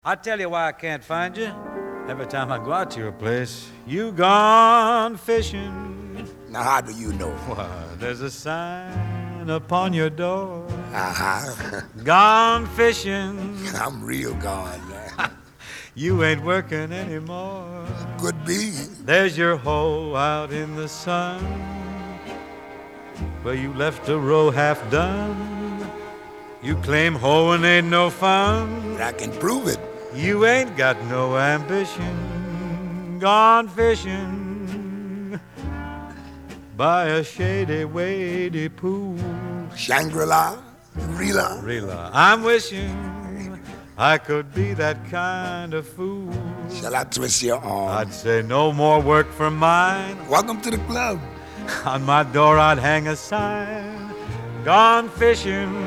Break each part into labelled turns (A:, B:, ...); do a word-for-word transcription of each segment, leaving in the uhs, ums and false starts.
A: I tell you why I can't find you. Every time I go out to your place, you gone fishing.
B: Now, how do you know?
A: Why, there's a sign upon your door.
B: Uh-huh.
A: Gone fishing.
B: I'm real gone, man.
A: You ain't working anymore.
B: Could be.
A: There's your hoe out in the sun, where you left a row half done. You claim hoeing ain't no fun.
B: But I can prove it.
A: You ain't got no ambition. Gone fishing by a shady, wady pool.
B: Shangri-La, Rila.
A: Rila, I'm wishing I could be that kind of fool.
B: Shall I twist your arm?
A: I'd say no more work for mine.
B: Welcome to the club.
A: On my door I'd hang a sign. Gone fishing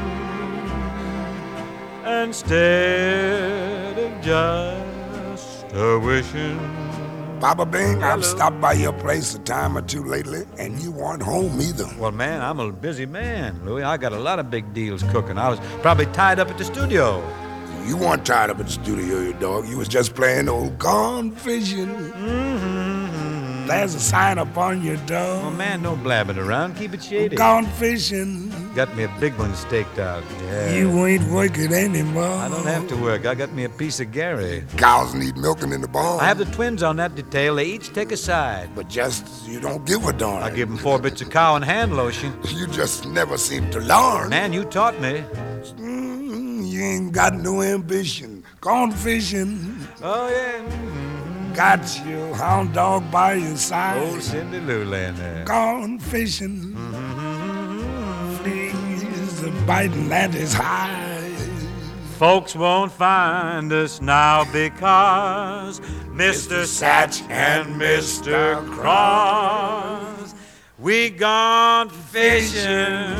A: instead of just a wishing.
B: Papa Bing,
A: Hello.
B: I've stopped by your place a time or two lately, and you weren't home either.
A: Well, man, I'm a busy man, Louis. I got a lot of big deals cooking. I was probably tied up at the studio.
B: You weren't tied up at the studio, you dog. You was just playing old Gone Fishing.
A: Mm-hmm.
B: There's a sign upon your door.
A: Well, man, don't blab it around. Keep it shady.
B: Gone fishing.
A: Got me a big one staked out. Yeah.
B: You ain't working anymore.
A: I don't have to work. I got me a piece of Gary.
B: Cows need milking in the barn.
A: I have the twins on that detail. They each take a side.
B: But just, you don't give a darn.
A: I give them four bits of cow and hand lotion.
B: You just never seem to learn.
A: Man, you taught me.
B: Mm, you ain't got no ambition. Gone fishing.
A: Oh, yeah. Mm-hmm.
B: Got your hound dog by your side.
A: Old Cindy Lou laying there.
B: Gone fishing.
A: Mm-hmm.
B: Fleas are biting at his hide.
A: Folks won't find us now because Mister Satch and Mister Cross, we gone fishing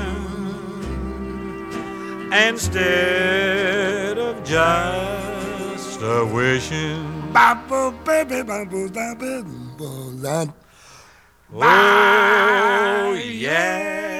A: instead of just a wishing.
B: Babo, baby, babo, babo, babo,
A: Oh, yeah.